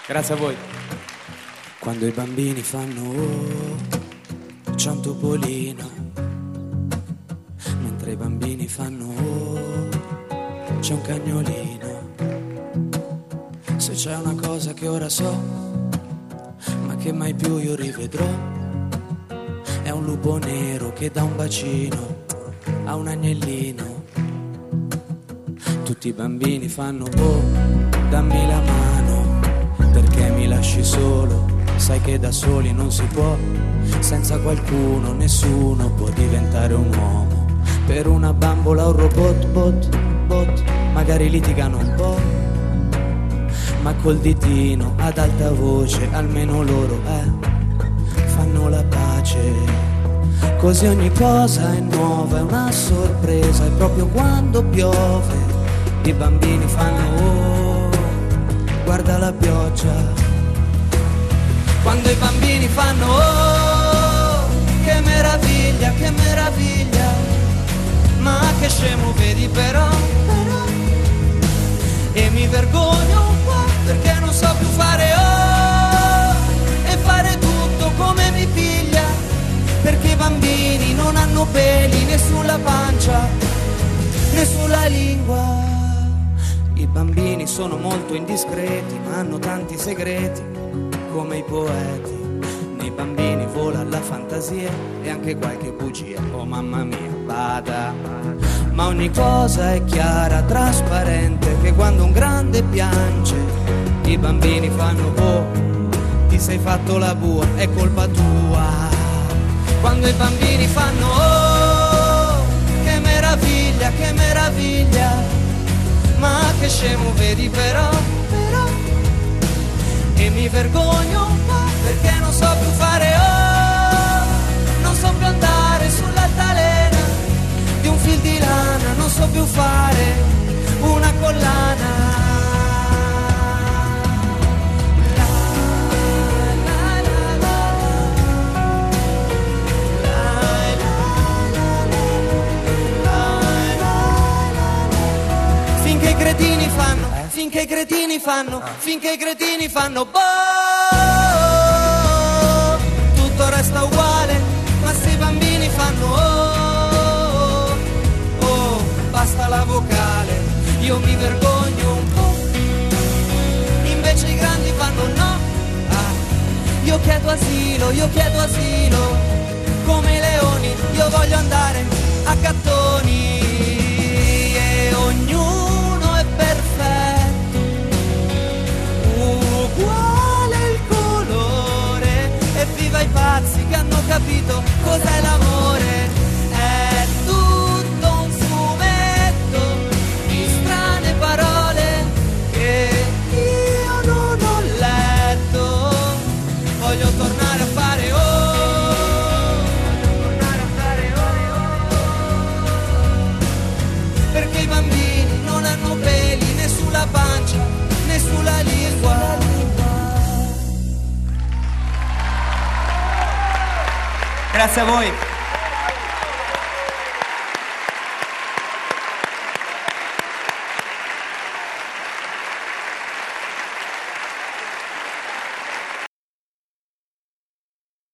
Grazie a voi. Quando i bambini fanno c'è un topolino, mentre i bambini fanno c'è un cagnolino. Se c'è una cosa che ora so, ma che mai più io rivedrò, è un lupo nero che dà un bacino a un agnellino. Tutti i bambini fanno dammi la mano, perché mi lasci solo, sai che da soli non si può, senza qualcuno nessuno può diventare un uomo. Per una bambola o un robot, magari litigano un po', ma col ditino ad alta voce almeno loro fanno la pace. Così ogni cosa è nuova, è una sorpresa, e proprio quando piove i bambini fanno guarda la pioggia. Quando i bambini fanno che meraviglia, ma che scemo vedi però. E mi vergogno un po' perché non so più fare e fare tutto come mi piglia, perché i bambini non hanno peli né sulla pancia né sulla lingua. I bambini sono molto indiscreti, ma hanno tanti segreti, come i poeti. Nei bambini vola la fantasia e anche qualche bugia, oh mamma mia, bada. Ma ogni cosa è chiara, trasparente, che quando un grande piange, i bambini fanno ti sei fatto la bua, è colpa tua. Quando i bambini fanno che meraviglia, ma che scemo vedi però. E mi vergogno un po' perché non so più fare non so più andare sull'altalena di un fil di lana, non so più fare una collana. Finché i cretini fanno tutto resta uguale, ma se i bambini fanno basta la vocale, io mi vergogno un po', invece i grandi fanno no, io chiedo asilo, come i leoni, io voglio andare a gattoni. E ognuno è perfetto, uguale il colore, e viva i pazzi che hanno capito cos'è l'amore. È tutto un fumetto di strane parole che io non ho letto. Voglio tornare a fare perché i bambini non hanno peli né sulla pancia né sulla lingua. Grazie a voi.